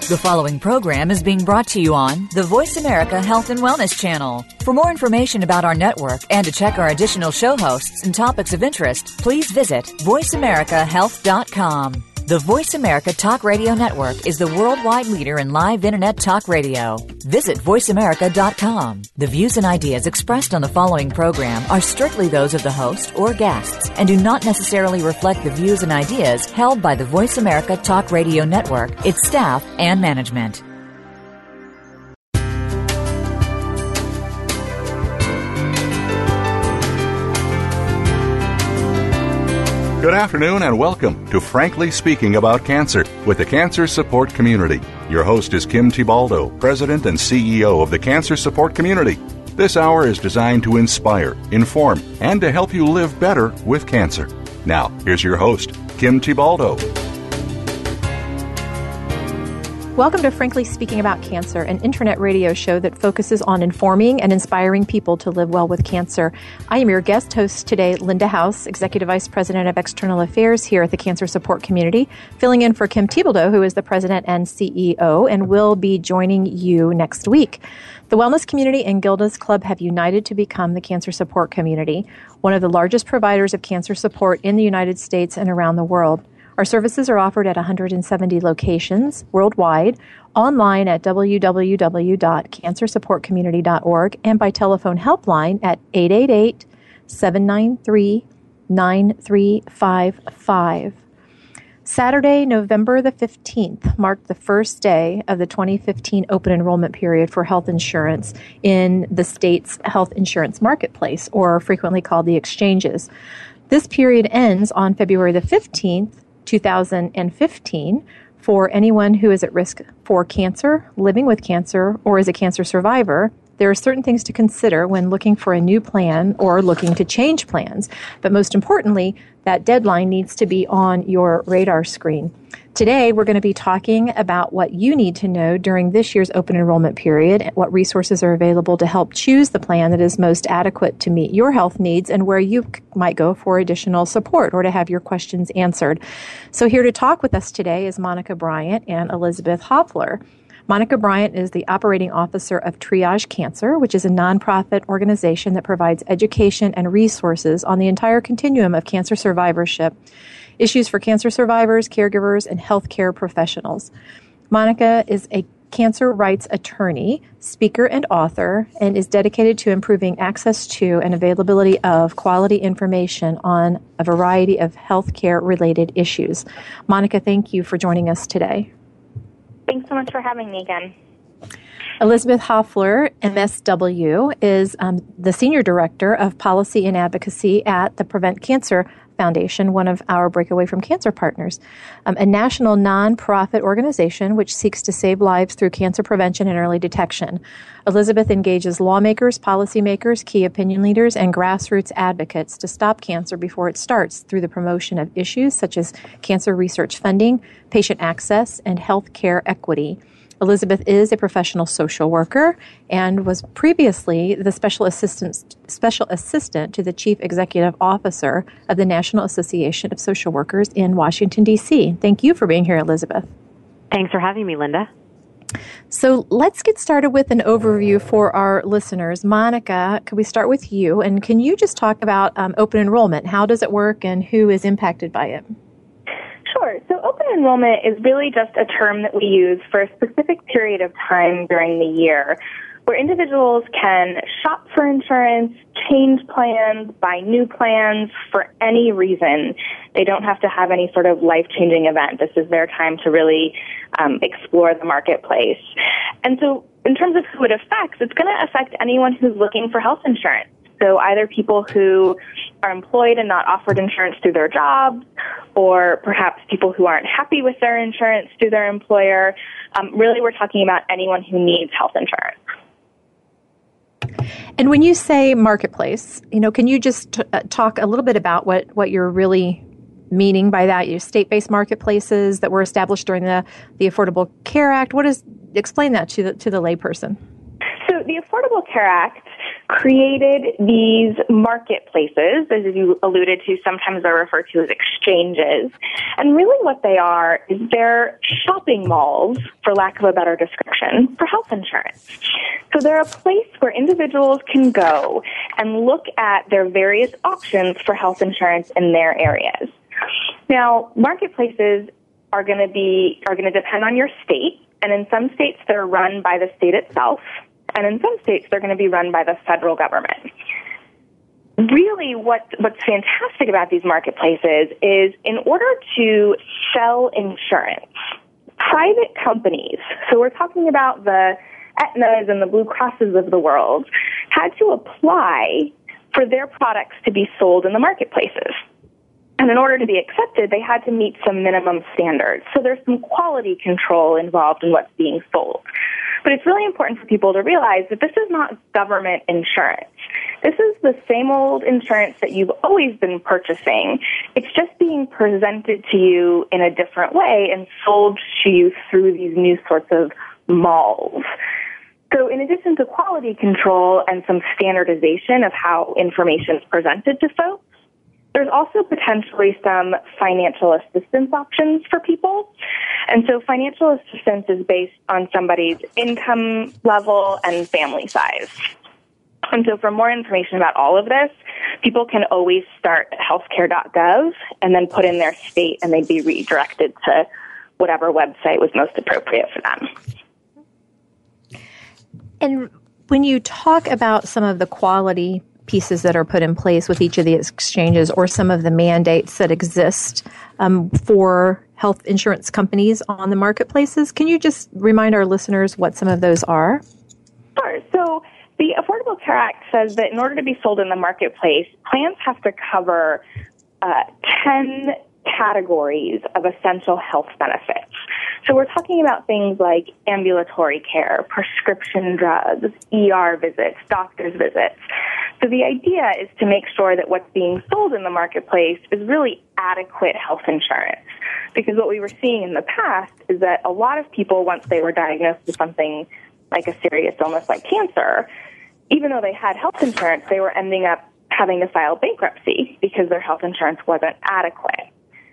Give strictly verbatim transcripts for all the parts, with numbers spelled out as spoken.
The following program is being brought to you on the Voice America Health and Wellness Channel. For more information about our network and to check our additional show hosts and topics of interest, please visit voice america health dot com. The Voice America Talk Radio Network is the worldwide leader in live Internet talk radio. Visit voice america dot com. The views and ideas expressed on the following program are strictly those of the host or guests and do not necessarily reflect the views and ideas held by the Voice America Talk Radio Network, its staff, and management. Good afternoon and welcome to Frankly Speaking About Cancer with the Cancer Support Community. Your host is Kim Thiboldeaux, President and C E O of the Cancer Support Community. This hour is designed to inspire, inform, and to help you live better with cancer. Now, here's your host, Kim Thiboldeaux. Welcome to Frankly Speaking About Cancer, an internet radio show that focuses on informing and inspiring people to live well with cancer. I am your guest host today, Linda House, Executive Vice President of External Affairs here at the Cancer Support Community, filling in for Kim Thiboldeaux, who is the President and C E O, and will be joining you next week. The Wellness Community and Gilda's Club have united to become the Cancer Support Community, one of the largest providers of cancer support in the United States and around the world. Our services are offered at one hundred seventy locations worldwide, online at w w w dot cancer support community dot org, and by telephone helpline at eight eight eight, seven nine three, nine three five five. Saturday, November the fifteenth, marked the first day of the twenty fifteen open enrollment period for health insurance in the state's health insurance marketplace, or frequently called the exchanges. This period ends on February the fifteenth, two thousand fifteen, for anyone who is at risk for cancer, living with cancer, or is a cancer survivor. There are certain things to consider when looking for a new plan or looking to change plans. But most importantly, that deadline needs to be on your radar screen. Today, we're going to be talking about what you need to know during this year's open enrollment period, what resources are available to help choose the plan that is most adequate to meet your health needs, and where you might go for additional support or to have your questions answered. So here to talk with us today is Monica Bryant and Elizabeth Hoffler. Monica Bryant is the operating officer of Triage Cancer, which is a nonprofit organization that provides education and resources on the entire continuum of cancer survivorship, issues for cancer survivors, caregivers, and healthcare professionals. Monica is a cancer rights attorney, speaker, and author, and is dedicated to improving access to and availability of quality information on a variety of healthcare-related issues. Monica, thank you for joining us today. Thanks so much for having me again. Elizabeth Hoffler, M S W, is um, the Senior Director of Policy and Advocacy at the Prevent Cancer Foundation, one of our Breakaway from Cancer partners, um, a national nonprofit organization which seeks to save lives through cancer prevention and early detection. Elizabeth engages lawmakers, policymakers, key opinion leaders, and grassroots advocates to stop cancer before it starts through the promotion of issues such as cancer research funding, patient access, and health care equity. Elizabeth is a professional social worker and was previously the special assistant, special assistant to the chief executive officer of the National Association of Social Workers in Washington, D C. Thank you for being here, Elizabeth. Thanks for having me, Linda. So let's get started with an overview for our listeners. Monica, can we start with you? And can you just talk about um, open enrollment? How does it work and who is impacted by it? Sure. So open enrollment is really just a term that we use for a specific period of time during the year where individuals can shop for insurance, change plans, buy new plans for any reason. They don't have to have any sort of life-changing event. This is their time to really um, explore the marketplace. And so in terms of who it affects, it's going to affect anyone who's looking for health insurance. So either people who are employed and not offered insurance through their jobs, or perhaps people who aren't happy with their insurance through their employer. Um, really, we're talking about anyone who needs health insurance. And when you say marketplace, you know, can you just t- uh, talk a little bit about what, what you're really meaning by that? You state-based marketplaces that were established during the, the Affordable Care Act. What is explain that to the to the layperson? So the Affordable Care Act created these marketplaces, as you alluded to, sometimes they're referred to as exchanges. And really what they are is they're shopping malls, for lack of a better description, for health insurance. So they're a place where individuals can go and look at their various options for health insurance in their areas. Now, marketplaces are going to be are going to depend on your state, and in some states they're run by the state itself, and in some states they're going to be run by the federal government. Really, what what's fantastic about these marketplaces is in order to sell insurance, private companies, so we're talking about the Aetnas and the Blue Crosses of the world, had to apply for their products to be sold in the marketplaces. And in order to be accepted, they had to meet some minimum standards. So there's some quality control involved in what's being sold. But it's really important for people to realize that this is not government insurance. This is the same old insurance that you've always been purchasing. It's just being presented to you in a different way and sold to you through these new sorts of malls. So in addition to quality control and some standardization of how information is presented to folks, there's also potentially some financial assistance options for people. And so financial assistance is based on somebody's income level and family size. And so for more information about all of this, people can always start at healthcare dot gov and then put in their state, and they'd be redirected to whatever website was most appropriate for them. And when you talk about some of the quality pieces that are put in place with each of the exchanges or some of the mandates that exist um, for health insurance companies on the marketplaces, can you just remind our listeners what some of those are? Sure. So the Affordable Care Act says that in order to be sold in the marketplace, plans have to cover uh, ten categories of essential health benefits. So we're talking about things like ambulatory care, prescription drugs, E R visits, doctor's visits. So the idea is to make sure that what's being sold in the marketplace is really adequate health insurance. Because what we were seeing in the past is that a lot of people, once they were diagnosed with something like a serious illness like cancer, even though they had health insurance, they were ending up having to file bankruptcy because their health insurance wasn't adequate.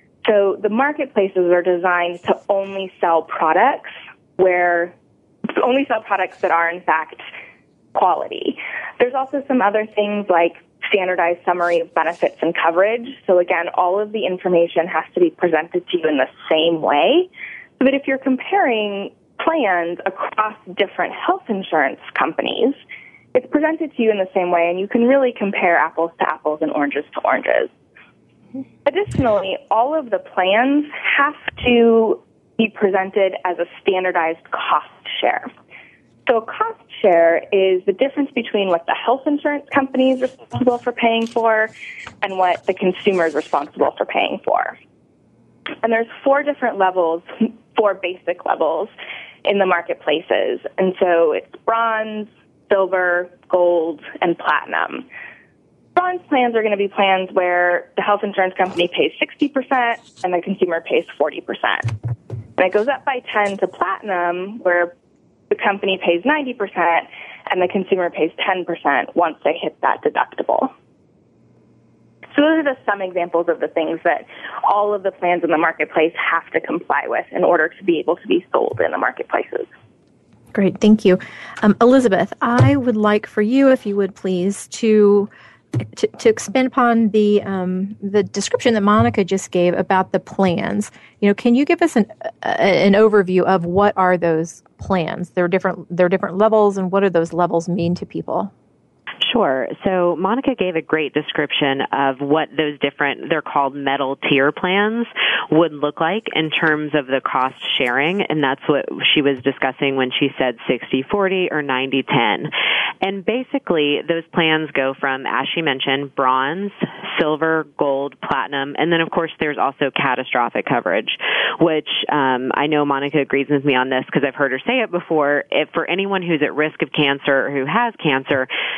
So the marketplaces are designed to only sell products where, only sell products that are in fact quality. There's also some other things like standardized summary of benefits and coverage. So again, all of the information has to be presented to you in the same way. So that if you're comparing plans across different health insurance companies, it's presented to you in the same way, and you can really compare apples to apples and oranges to oranges. Additionally, all of the plans have to be presented as a standardized cost share. So a cost share is the difference between what the health insurance company is responsible for paying for and what the consumer is responsible for paying for. And there's four different levels, four basic levels in the marketplaces. And so it's bronze, silver, gold, and platinum. Bronze plans are going to be plans where the health insurance company pays sixty percent and the consumer pays forty percent. And it goes up by ten to platinum, where the company pays ninety percent and the consumer pays ten percent once they hit that deductible. So those are just some examples of the things that all of the plans in the marketplace have to comply with in order to be able to be sold in the marketplaces. Great, thank you. Um, Elizabeth, I would like for you, if you would please, to To, to expand upon the um, the description that Monica just gave about the plans. You know, can you give us an uh, an overview of what are those plans? There are different there are different levels, and what do those levels mean to people? Sure. So Monica gave a great description of what those different, they're called metal tier plans, would look like in terms of the cost sharing, and that's what she was discussing when she said sixty forty or ninety ten. And basically, those plans go from, as she mentioned, bronze, silver, gold, platinum, and then, of course, there's also catastrophic coverage, which um, I know Monica agrees with me on this because I've heard her say it before. If for anyone who's at risk of cancer or who has cancer, they definitely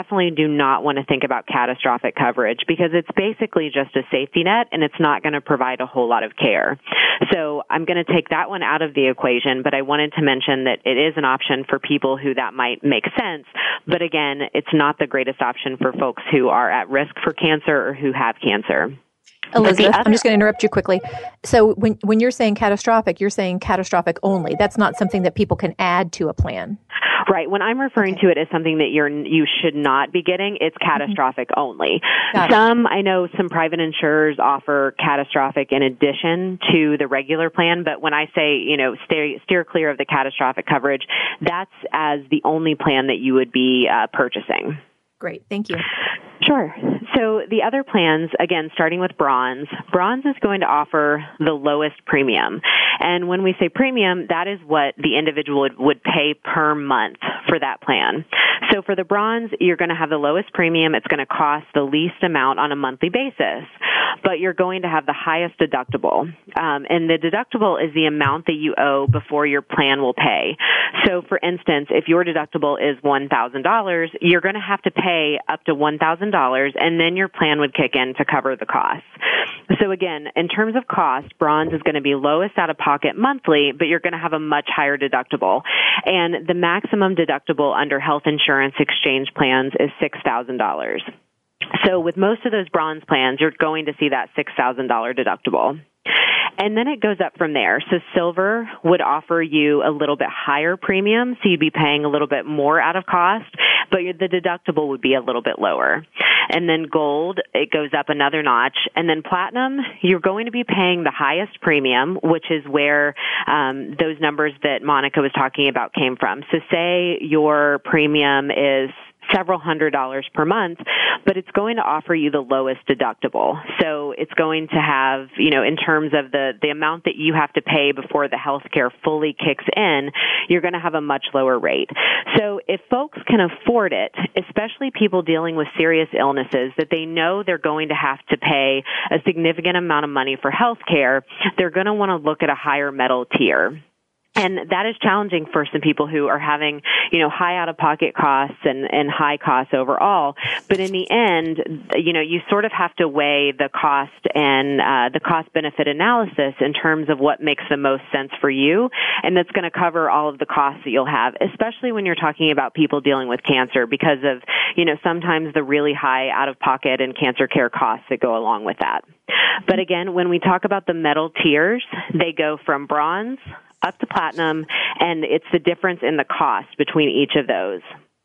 definitely do not want to think about catastrophic coverage because it's basically just a safety net and it's not going to provide a whole lot of care. So I'm going to take that one out of the equation, but I wanted to mention that it is an option for people who that might make sense. But again, it's not the greatest option for folks who are at risk for cancer or who have cancer. Elizabeth, other, I'm just going to interrupt you quickly. So when when you're saying catastrophic, you're saying catastrophic only. That's not something that people can add to a plan. Right. When I'm referring okay. to it as something that you're you should not be getting, it's catastrophic mm-hmm. only. Got some, it. I know some private insurers offer catastrophic in addition to the regular plan, but when I say, you know, steer, steer clear of the catastrophic coverage, that's as the only plan that you would be uh, purchasing. Great. Thank you. Sure. So the other plans, again, starting with Bronze, Bronze is going to offer the lowest premium. And when we say premium, that is what the individual would, would pay per month for that plan. So for the Bronze, you're going to have the lowest premium. It's going to cost the least amount on a monthly basis, but you're going to have the highest deductible. Um, and the deductible is the amount that you owe before your plan will pay. So for instance, if your deductible is one thousand dollars, you're going to have to pay up to one thousand dollars, and then your plan would kick in to cover the costs. So again, in terms of cost, Bronze is going to be lowest out of pocket monthly, but you're going to have a much higher deductible. And the maximum deductible under health insurance exchange plans is six thousand dollars. So with most of those Bronze plans, you're going to see that six thousand dollars deductible. And then it goes up from there. So Silver would offer you a little bit higher premium, so you'd be paying a little bit more out of cost, but the deductible would be a little bit lower. And then Gold, it goes up another notch. And then Platinum, you're going to be paying the highest premium, which is where um, those numbers that Monica was talking about came from. So say your premium is several hundred dollars per month, but it's going to offer you the lowest deductible. So it's going to have, you know, in terms of the, the amount that you have to pay before the health care fully kicks in, you're going to have a much lower rate. So if folks can afford it, especially people dealing with serious illnesses that they know they're going to have to pay a significant amount of money for health care, they're going to want to look at a higher metal tier. And that is challenging for some people who are having, you know, high out-of-pocket costs and, and high costs overall. But in the end, you know, you sort of have to weigh the cost and uh, the cost-benefit analysis in terms of what makes the most sense for you. And that's going to cover all of the costs that you'll have, especially when you're talking about people dealing with cancer because of, you know, sometimes the really high out-of-pocket and cancer care costs that go along with that. But again, when we talk about the metal tiers, they go from Bronze up to Platinum, and it's the difference in the cost between each of those.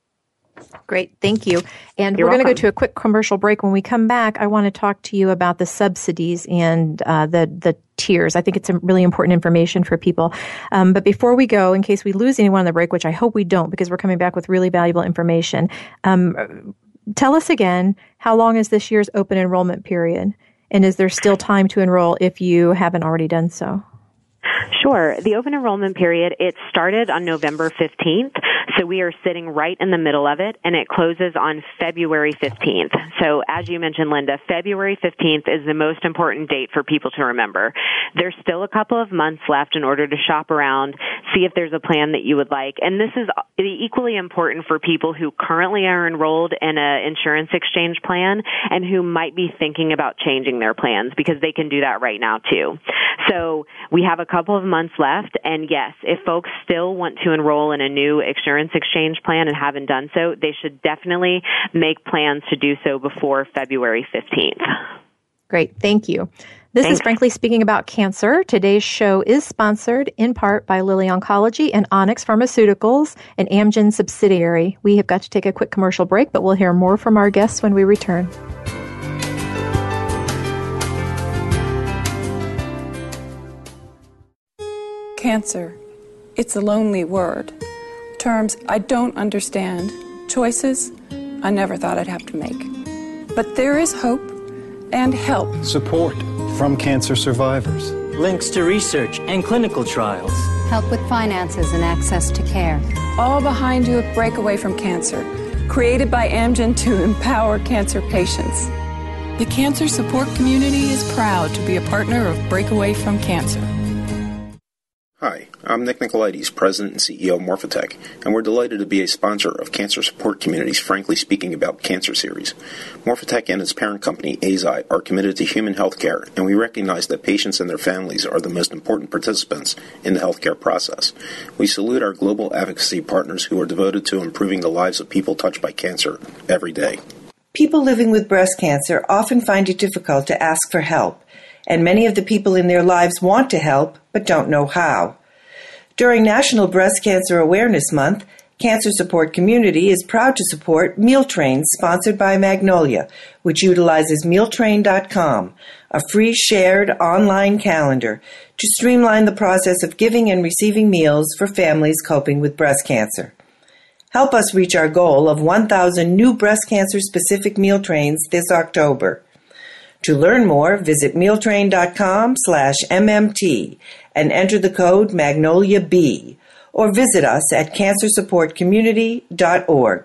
Great. Thank you. And You're we're going to welcome. go to a quick commercial break. When we come back, I want to talk to you about the subsidies and uh, the, the tiers. I think it's some really important information for people. Um, but before we go, in case we lose anyone on the break, which I hope we don't because we're coming back with really valuable information, um, tell us again, how long is this year's open enrollment period? And is there still time to enroll if you haven't already done so? Sure. The open enrollment period, it started on November fifteenth, so we are sitting right in the middle of it, and it closes on February fifteenth. So as you mentioned, Linda, February fifteenth is the most important date for people to remember. There's still a couple of months left in order to shop around, see if there's a plan that you would like, and this is equally important for people who currently are enrolled in an insurance exchange plan and who might be thinking about changing their plans because they can do that right now too. So we have a couple of months left, and yes, if folks still want to enroll in a new insurance exchange plan and haven't done so, they should definitely make plans to do so before February fifteenth. Great. Thank you. This Thanks. is Frankly Speaking About Cancer. Today's show is sponsored in part by Lilly Oncology and Onyx Pharmaceuticals, an Amgen subsidiary. We have got to take a quick commercial break, but we'll hear more from our guests when we return. Cancer. It's a lonely word. Terms I don't understand. Choices I never thought I'd have to make. But there is hope and help. Support from cancer survivors. Links to research and clinical trials. Help with finances and access to care. All behind you at Breakaway from Cancer. Created by Amgen to empower cancer patients. The cancer support community is proud to be a partner of Breakaway from Cancer. Hi, Hi, I'm Nick Nicolaides, President and C E O of Morphotek, and we're delighted to be a sponsor of Cancer Support Community's Frankly Speaking About Cancer series. Morphotek and its parent company, Eisai, are committed to human health care, and we recognize that patients and their families are the most important participants in the healthcare process. We salute our global advocacy partners who are devoted to improving the lives of people touched by cancer every day. People living with breast cancer often find it difficult to ask for help, and many of the people in their lives want to help but don't know how. During National Breast Cancer Awareness Month, Cancer Support Community is proud to support Meal Train, sponsored by Magnolia, which utilizes meal train dot com, a free shared online calendar to streamline the process of giving and receiving meals for families coping with breast cancer. Help us reach our goal of one thousand new breast cancer-specific meal trains this October. To learn more, visit meal train dot com slash M M T and enter the code Magnolia B, or visit us at cancer support community dot org.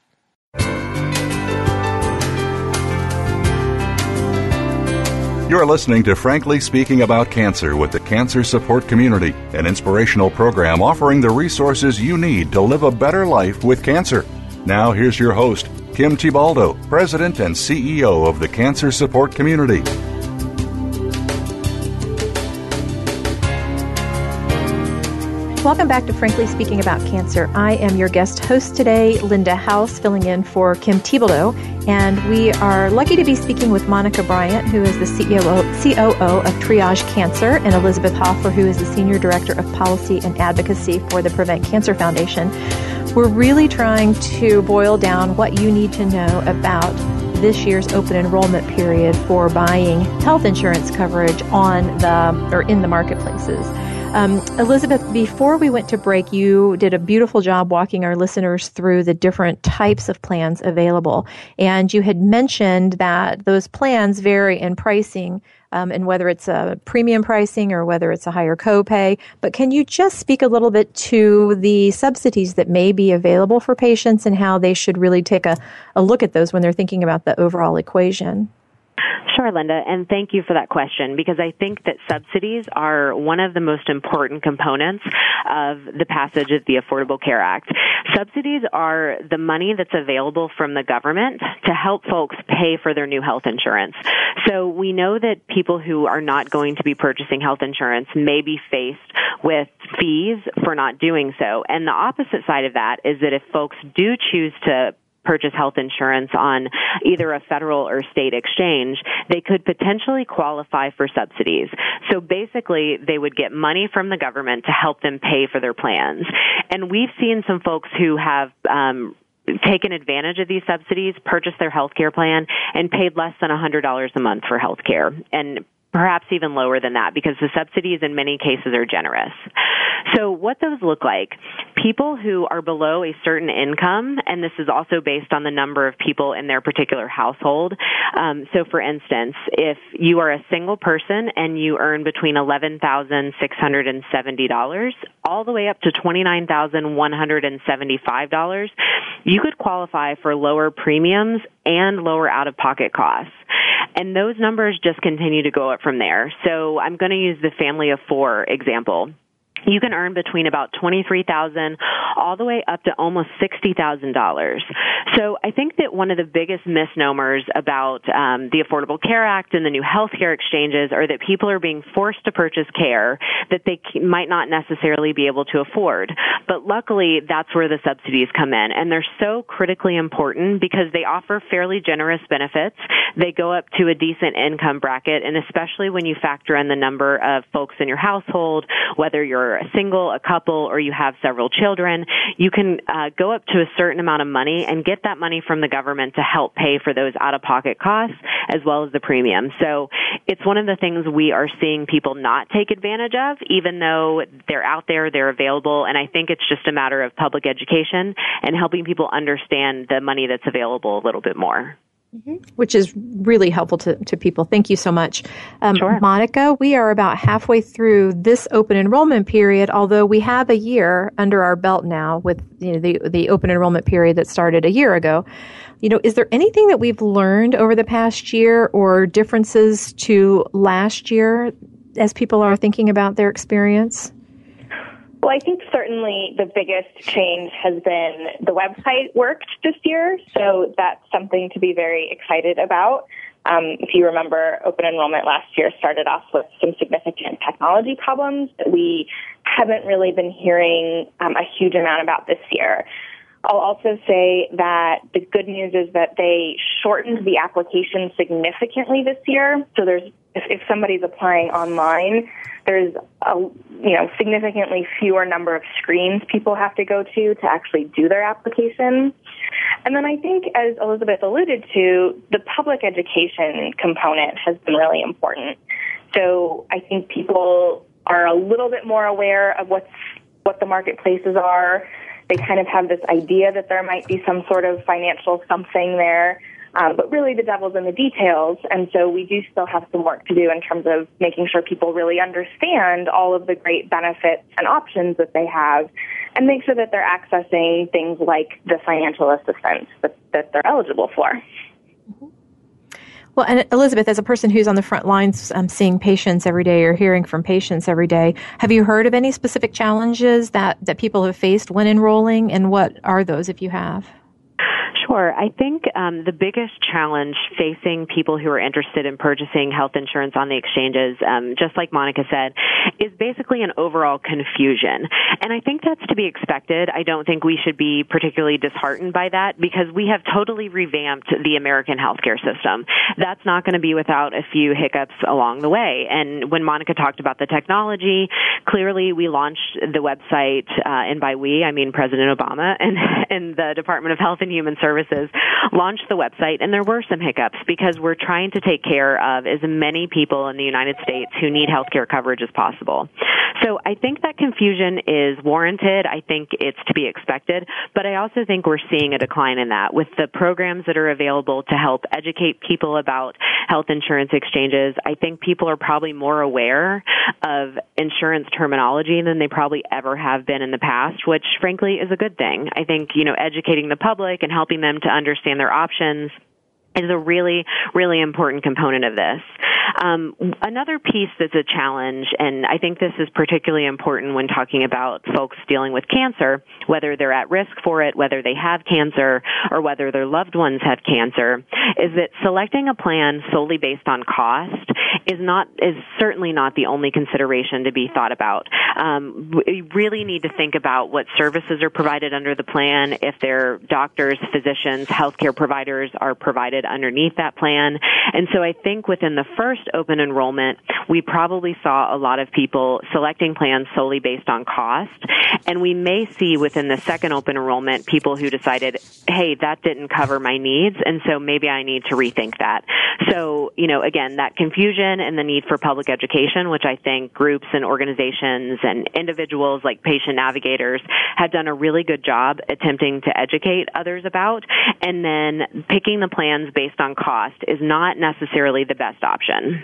You're listening to Frankly Speaking About Cancer with the Cancer Support Community, an inspirational program offering the resources you need to live a better life with cancer. Now here's your host, Kim Thiboldeaux, President and C E O of the Cancer Support Community. Welcome back to Frankly Speaking About Cancer. I am your guest host today, Linda House, filling in for Kim Thiboldeaux, and we are lucky to be speaking with Monica Bryant, who is the C O O, C O O of Triage Cancer, and Elizabeth Hoffler, who is the Senior Director of Policy and Advocacy for the Prevent Cancer Foundation. We're really trying to boil down what you need to know about this year's open enrollment period for buying health insurance coverage on the or in the marketplaces. Um, Elizabeth, before we went to break, you did a beautiful job walking our listeners through the different types of plans available. And you had mentioned that those plans vary in pricing, um, and whether it's a premium pricing or whether it's a higher copay. But can you just speak a little bit to the subsidies that may be available for patients and how they should really take a, a look at those when they're thinking about the overall equation? Sure, Linda, and thank you for that question, because I think that subsidies are one of the most important components of the passage of the Affordable Care Act. Subsidies are the money that's available from the government to help folks pay for their new health insurance. So we know that people who are not going to be purchasing health insurance may be faced with fees for not doing so. And the opposite side of that is that if folks do choose to purchase health insurance on either a federal or state exchange, they could potentially qualify for subsidies. So basically, they would get money from the government to help them pay for their plans. And we've seen some folks who have um, taken advantage of these subsidies, purchased their health care plan, and paid less than one hundred dollars a month for health care. And perhaps even lower than that, because the subsidies in many cases are generous. So what those look like, people who are below a certain income, and this is also based on the number of people in their particular household. Um, so for instance, if you are a single person and you earn between eleven thousand six hundred seventy dollars all the way up to twenty-nine thousand one hundred seventy-five dollars, you could qualify for lower premiums and lower out-of-pocket costs. And those numbers just continue to go up from there. So I'm going to use the family of four example. You can earn between about twenty-three thousand dollars all the way up to almost sixty thousand dollars. So I think that one of the biggest misnomers about um, the Affordable Care Act and the new health care exchanges are that people are being forced to purchase care that they might not necessarily be able to afford. But luckily, that's where the subsidies come in. And they're so critically important because they offer fairly generous benefits. They go up to a decent income bracket, and especially when you factor in the number of folks in your household, whether you're a single, a couple, or you have several children, you can uh, go up to a certain amount of money and get that money from the government to help pay for those out-of-pocket costs as well as the premium. So it's one of the things we are seeing people not take advantage of, even though they're out there, they're available, and I think it's just a matter of public education and helping people understand the money that's available a little bit more. Mm-hmm. Which is really helpful to, to people. Thank you so much. Um, sure. Monica, we are about halfway through this open enrollment period, although we have a year under our belt now with you know, the, the open enrollment period that started a year ago. You know, is there anything that we've learned over the past year or differences to last year as people are thinking about their experience? Well, I think certainly the biggest change has been the website worked this year, so that's something to be very excited about. Um, if you remember, open enrollment last year started off with some significant technology problems that we haven't really been hearing um, a huge amount about this year. I'll also say that the good news is that they shortened the application significantly this year. So there's, if, if somebody's applying online, there's a you know significantly fewer number of screens people have to go to to actually do their application. And then I think, as Elizabeth alluded to, the public education component has been really important. So I think people are a little bit more aware of what's what the marketplaces are. They kind of have this idea that there might be some sort of financial something there, um, but really the devil's in the details. And so we do still have some work to do in terms of making sure people really understand all of the great benefits and options that they have, and make sure that they're accessing things like the financial assistance that, that they're eligible for. Well, and Elizabeth, as a person who's on the front lines um, seeing patients every day or hearing from patients every day, have you heard of any specific challenges that, that people have faced when enrolling, and what are those if you have? Sure. I think um, the biggest challenge facing people who are interested in purchasing health insurance on the exchanges, um, just like Monica said, is basically an overall confusion. And I think that's to be expected. I don't think we should be particularly disheartened by that, because we have totally revamped the American healthcare system. That's not going to be without a few hiccups along the way. And when Monica talked about the technology, clearly we launched the website, uh, and by we, I mean President Obama and, and the Department of Health and Human Services launched the website, and there were some hiccups because we're trying to take care of as many people in the United States who need health care coverage as possible. So I think that confusion is warranted. I think it's to be expected, but I also think we're seeing a decline in that with the programs that are available to help educate people about health insurance exchanges. I think people are probably more aware of insurance terminology than they probably ever have been in the past, which frankly is a good thing. I think, you know, educating the public and helping them to understand their options is a really, really important component of this. Um, another piece that's a challenge, and I think this is particularly important when talking about folks dealing with cancer, whether they're at risk for it, whether they have cancer, or whether their loved ones have cancer, is that selecting a plan solely based on cost is not is certainly not the only consideration to be thought about. Um, we really need to think about what services are provided under the plan, if their doctors, physicians, healthcare providers are provided underneath that plan. And so I think within the first open enrollment, we probably saw a lot of people selecting plans solely based on cost. And we may see within the second open enrollment people who decided, hey, that didn't cover my needs, and so maybe I need to rethink that. So, you know, again, that confusion and the need for public education, which I think groups and organizations and individuals like patient navigators have done a really good job attempting to educate others about. And then picking the plans based on cost is not necessarily the best option.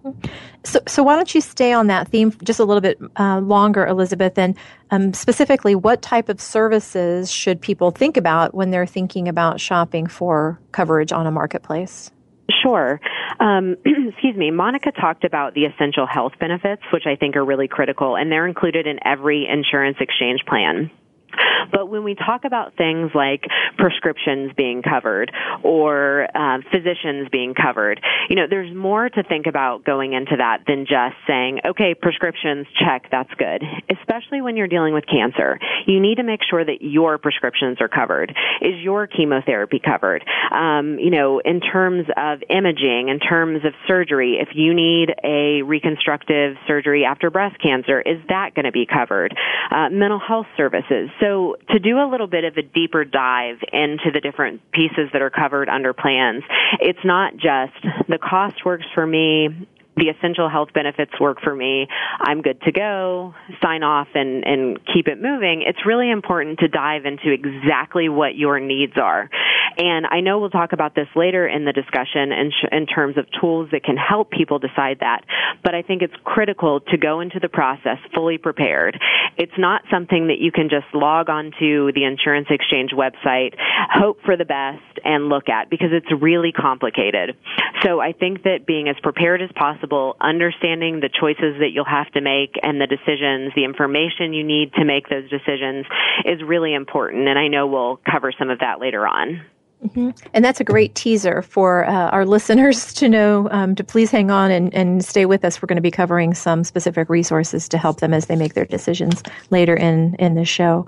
So, so why don't you stay on that theme just a little bit uh, longer, Elizabeth, and um, specifically, what type of services should people think about when they're thinking about shopping for coverage on a marketplace? Sure. Um, excuse me. Monica talked about the essential health benefits, which I think are really critical, and they're included in every insurance exchange plan. But when we talk about things like prescriptions being covered or uh, physicians being covered, you know, there's more to think about going into that than just saying, okay, prescriptions, check, that's good. Especially when you're dealing with cancer. You need to make sure that your prescriptions are covered. Is your chemotherapy covered? Um, you know, in terms of imaging, in terms of surgery, if you need a reconstructive surgery after breast cancer, is that going to be covered? Uh, mental health services. So to do a little bit of a deeper dive into the different pieces that are covered under plans, it's not just the cost works for me, the essential health benefits work for me, I'm good to go, sign off and, and keep it moving. It's really important to dive into exactly what your needs are. And I know we'll talk about this later in the discussion in, sh- in terms of tools that can help people decide that. But I think it's critical to go into the process fully prepared. It's not something that you can just log onto the insurance exchange website, hope for the best, and look at, because it's really complicated. So I think that being as prepared as possible possible, understanding the choices that you'll have to make and the decisions, the information you need to make those decisions is really important. And I know we'll cover some of that later on. Mm-hmm. And that's a great teaser for uh, our listeners to know um, to please hang on and, and stay with us. We're going to be covering some specific resources to help them as they make their decisions later in, in the show.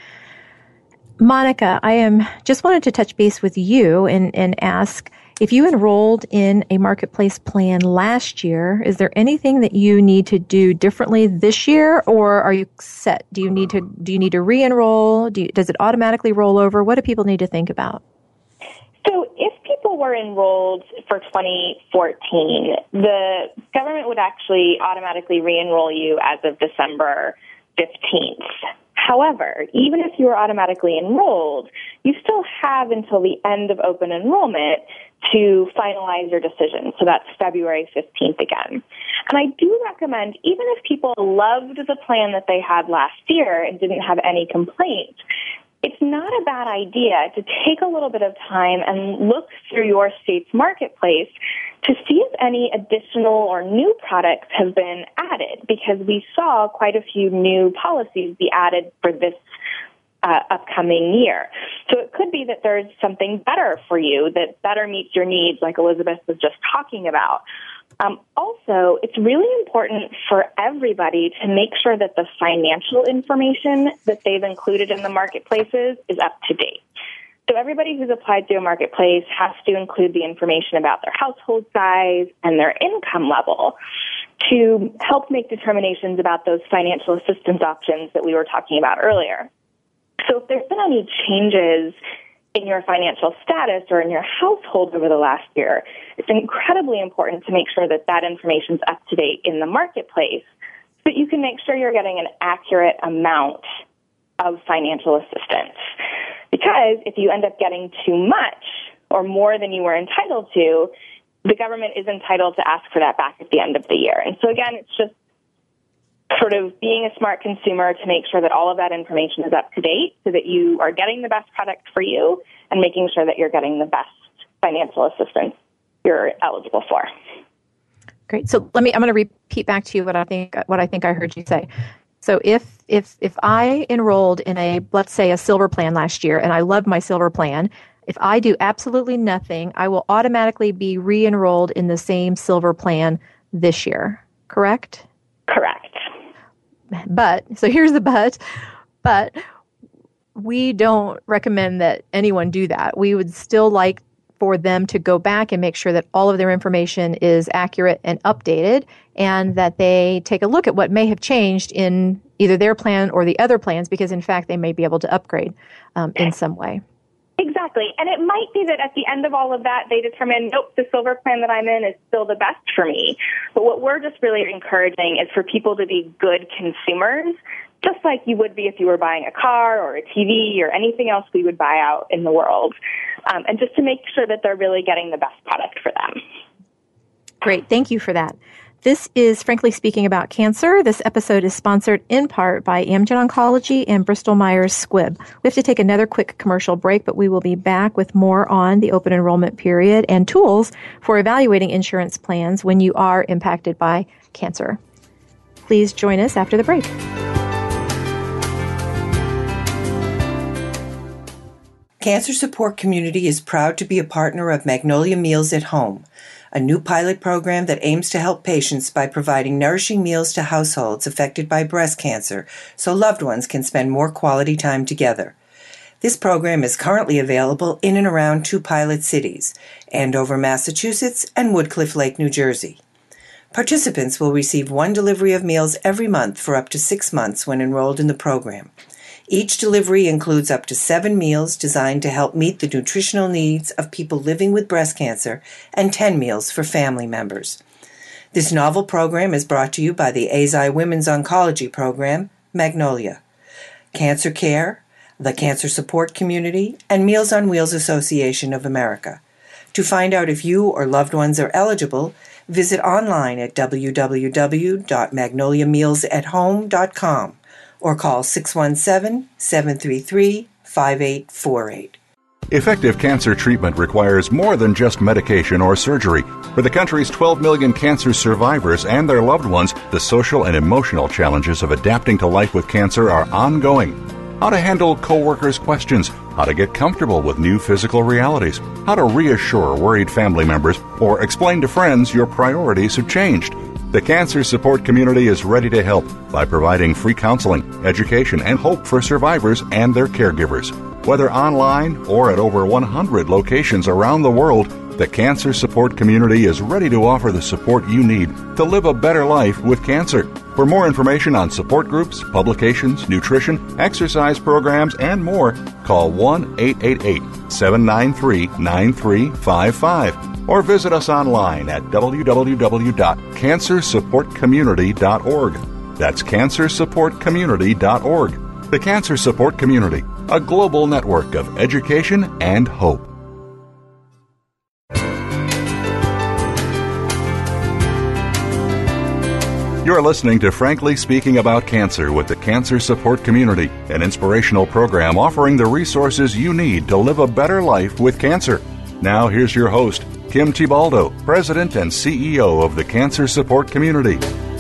Monica, I am just wanted to touch base with you and, and ask, if you enrolled in a marketplace plan last year, is there anything that you need to do differently this year, or are you set? Do you need to do you need to re-enroll? Do you, does it automatically roll over? What do people need to think about? So if people were enrolled for twenty fourteen, the government would actually automatically re-enroll you as of December fifteenth. However, even if you were automatically enrolled, you still have until the end of open enrollment to finalize your decision. So that's February fifteenth again. And I do recommend, even if people loved the plan that they had last year and didn't have any complaints, it's not a bad idea to take a little bit of time and look through your state's marketplace to see if any additional or new products have been added, because we saw quite a few new policies be added for this uh, upcoming year. So it could be that there's something better for you that better meets your needs, like Elizabeth was just talking about. Um, also, it's really important for everybody to make sure that the financial information that they've included in the marketplaces is up to date. So everybody who's applied to a marketplace has to include the information about their household size and their income level to help make determinations about those financial assistance options that we were talking about earlier. So if there's been any changes in your financial status or in your household over the last year, it's incredibly important to make sure that that information is up to date in the marketplace so that you can make sure you're getting an accurate amount of financial assistance. Because if you end up getting too much or more than you were entitled to, the government is entitled to ask for that back at the end of the year. And so again, it's just sort of being a smart consumer to make sure that all of that information is up to date so that you are getting the best product for you and making sure that you're getting the best financial assistance you're eligible for. Great. So let me, I'm going to repeat back to you what I think, what I think I heard you say. So if, if, if I enrolled in a, let's say a silver plan last year and I loved my silver plan, if I do absolutely nothing, I will automatically be re-enrolled in the same silver plan this year. Correct? Correct. But, so here's the but, but we don't recommend that anyone do that. We would still like for them to go back and make sure that all of their information is accurate and updated, and that they take a look at what may have changed in either their plan or the other plans, because in fact they may be able to upgrade um, in some way. Exactly. And it might be that at the end of all of that, they determine, nope, the silver plan that I'm in is still the best for me. But what we're just really encouraging is for people to be good consumers, just like you would be if you were buying a car or a T V or anything else we would buy out in the world. Um, and just to make sure that they're really getting the best product for them. Great. Thank you for that. This is Frankly Speaking About Cancer. This episode is sponsored in part by Amgen Oncology and Bristol Myers Squibb. We have to take another quick commercial break, but we will be back with more on the open enrollment period and tools for evaluating insurance plans when you are impacted by cancer. Please join us after the break. Cancer Support Community is proud to be a partner of Magnolia Meals at Home, a new pilot program that aims to help patients by providing nourishing meals to households affected by breast cancer so loved ones can spend more quality time together. This program is currently available in and around two pilot cities, Andover, Massachusetts, and Woodcliff Lake, New Jersey. Participants will receive one delivery of meals every month for up to six months when enrolled in the program. Each delivery includes up to seven meals designed to help meet the nutritional needs of people living with breast cancer and ten meals for family members. This novel program is brought to you by the A Z I Women's Oncology Program, Magnolia, Cancer Care, the Cancer Support Community, and Meals on Wheels Association of America. To find out if you or loved ones are eligible, visit online at w w w dot magnolia meals at home dot com or call six one seven, seven three three, five eight four eight. Effective cancer treatment requires more than just medication or surgery. For the country's twelve million cancer survivors and their loved ones, the social and emotional challenges of adapting to life with cancer are ongoing. How to handle coworkers' questions, how to get comfortable with new physical realities, how to reassure worried family members, or explain to friends your priorities have changed. The Cancer Support Community is ready to help by providing free counseling, education, and hope for survivors and their caregivers. Whether online or at over one hundred locations around the world, the Cancer Support Community is ready to offer the support you need to live a better life with cancer. For more information on support groups, publications, nutrition, exercise programs, and more, call one eight eight eight, seven nine three, nine three five five or visit us online at w w w dot cancer support community dot org. That's cancer support community dot org. The Cancer Support Community, a global network of education and hope. You're listening to Frankly Speaking About Cancer with the Cancer Support Community, an inspirational program offering the resources you need to live a better life with cancer. Now here's your host, Kim Thiboldeaux, President and C E O of the Cancer Support Community.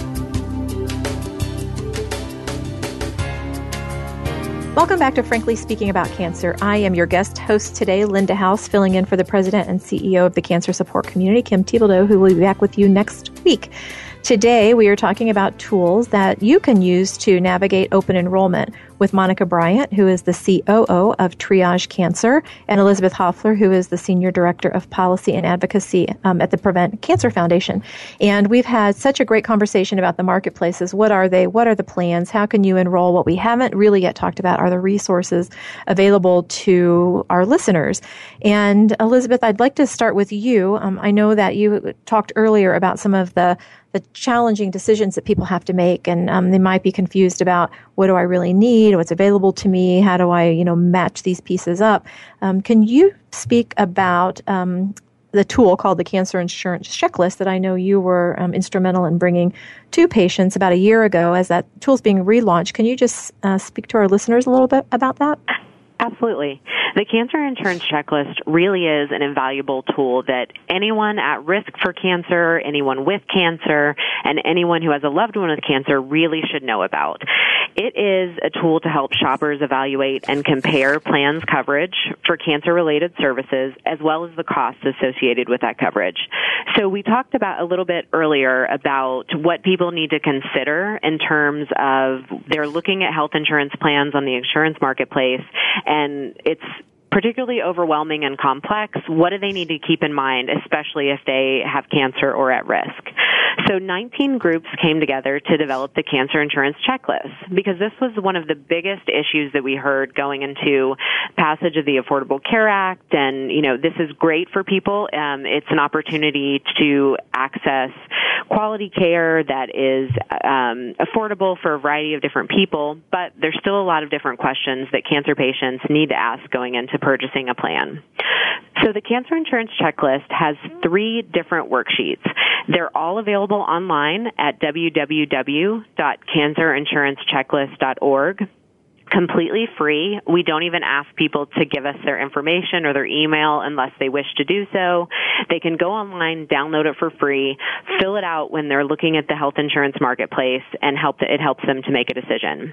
Welcome back to Frankly Speaking About Cancer. I am your guest host today, Linda House, filling in for the President and C E O of the Cancer Support Community, Kim Thiboldeaux, who will be back with you next week. Today, we are talking about tools that you can use to navigate open enrollment with Monica Bryant, who is the C O O of Triage Cancer, and Elizabeth Hoffler, who is the Senior Director of Policy and Advocacy um, at the Prevent Cancer Foundation. And we've had such a great conversation about the marketplaces. What are they? What are the plans? How can you enroll? What we haven't really yet talked about are the resources available to our listeners. And Elizabeth, I'd like to start with you. Um, I know that you talked earlier about some of the the challenging decisions that people have to make, and um, they might be confused about what do I really need, what's available to me, how do I, you know, match these pieces up. Um, can you speak about um, the tool called the Cancer Insurance Checklist that I know you were um, instrumental in bringing to patients about a year ago as that tool's being relaunched? Can you just uh, speak to our listeners a little bit about that? Absolutely. The Cancer Insurance Checklist really is an invaluable tool that anyone at risk for cancer, anyone with cancer, and anyone who has a loved one with cancer really should know about. It is a tool to help shoppers evaluate and compare plans coverage for cancer-related services as well as the costs associated with that coverage. So we talked about a little bit earlier about what people need to consider in terms of they're looking at health insurance plans on the insurance marketplace, and it's particularly overwhelming and complex. What do they need to keep in mind, especially if they have cancer or at risk? So nineteen groups came together to develop the Cancer Insurance Checklist because this was one of the biggest issues that we heard going into passage of the Affordable Care Act. And, you know, this is great for people. Um, it's an opportunity to access quality care that is um, affordable for a variety of different people, but there's still a lot of different questions that cancer patients need to ask going into purchasing a plan. So the Cancer Insurance Checklist has three different worksheets. They're all available online at w w w dot cancer insurance checklist dot org. Completely free. We don't even ask people to give us their information or their email unless they wish to do so. They can go online, download it for free, fill it out when they're looking at the health insurance marketplace, and help it helps them to make a decision.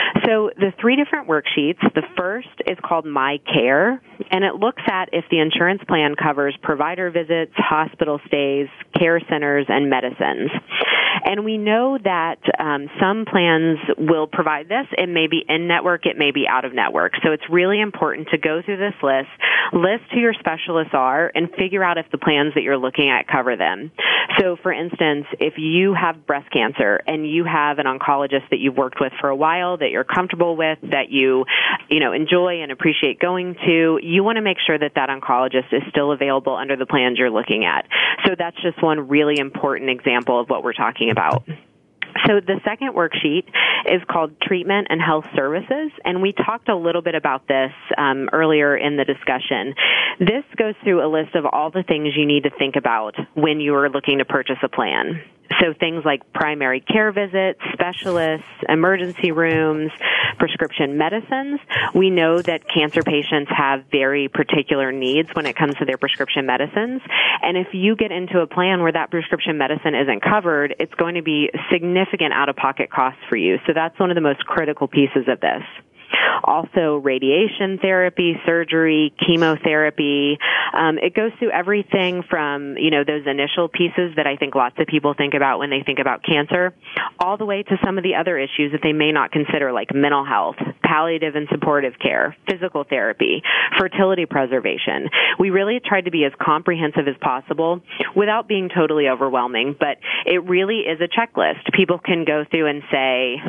So the three different worksheets, the first is called My Care, and it looks at if the insurance plan covers provider visits, hospital stays, care centers, and medicines. And we know that um, some plans will provide this. It may be in-network, it may be out-of-network. So it's really important to go through this list, list who your specialists are, and figure out if the plans that you're looking at cover them. So, for instance, if you have breast cancer and you have an oncologist that you've worked with for a while, that you're comfortable with, that you, you know, enjoy and appreciate going to, you want to make sure that that oncologist is still available under the plans you're looking at. So that's just one really important example of what we're talking about. So the second worksheet is called Treatment and Health Services, and we talked a little bit about this um, earlier in the discussion. This goes through a list of all the things you need to think about when you are looking to purchase a plan. So things like primary care visits, specialists, emergency rooms, prescription medicines. We know that cancer patients have very particular needs when it comes to their prescription medicines. And if you get into a plan where that prescription medicine isn't covered, it's going to be significant out-of-pocket costs for you. So that's one of the most critical pieces of this. Also, radiation therapy, surgery, chemotherapy. Um, it goes through everything from, you know, those initial pieces that I think lots of people think about when they think about cancer, all the way to some of the other issues that they may not consider, like mental health, palliative and supportive care, physical therapy, fertility preservation. We really tried to be as comprehensive as possible without being totally overwhelming, but it really is a checklist. People can go through and say,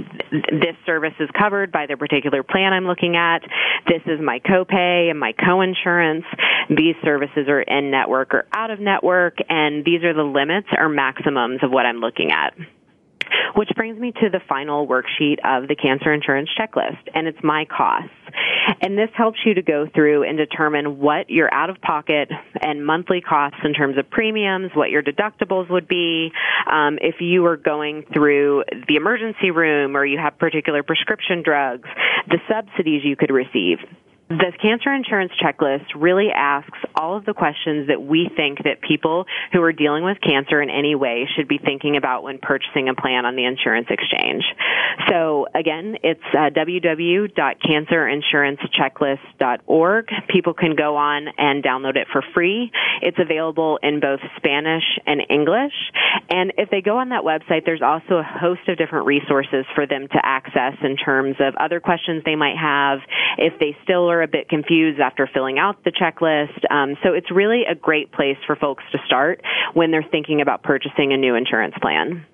this service is covered by the particular plan I'm looking at. This is my copay and my coinsurance. These services are in network or out of network, and these are the limits or maximums of what I'm looking at. Which brings me to the final worksheet of the cancer insurance checklist, and it's my costs. And this helps you to go through and determine what your out-of-pocket and monthly costs in terms of premiums, what your deductibles would be, um, if you were going through the emergency room or you have particular prescription drugs, the subsidies you could receive. The cancer insurance checklist really asks all of the questions that we think that people who are dealing with cancer in any way should be thinking about when purchasing a plan on the insurance exchange. So again, it's uh, w w w dot cancer insurance checklist dot org. People can go on and download it for free. It's available in both Spanish and English. And if they go on that website, there's also a host of different resources for them to access in terms of other questions they might have, if they still are a bit confused after filling out the checklist. Um, so it's really a great place for folks to start when they're thinking about purchasing a new insurance plan.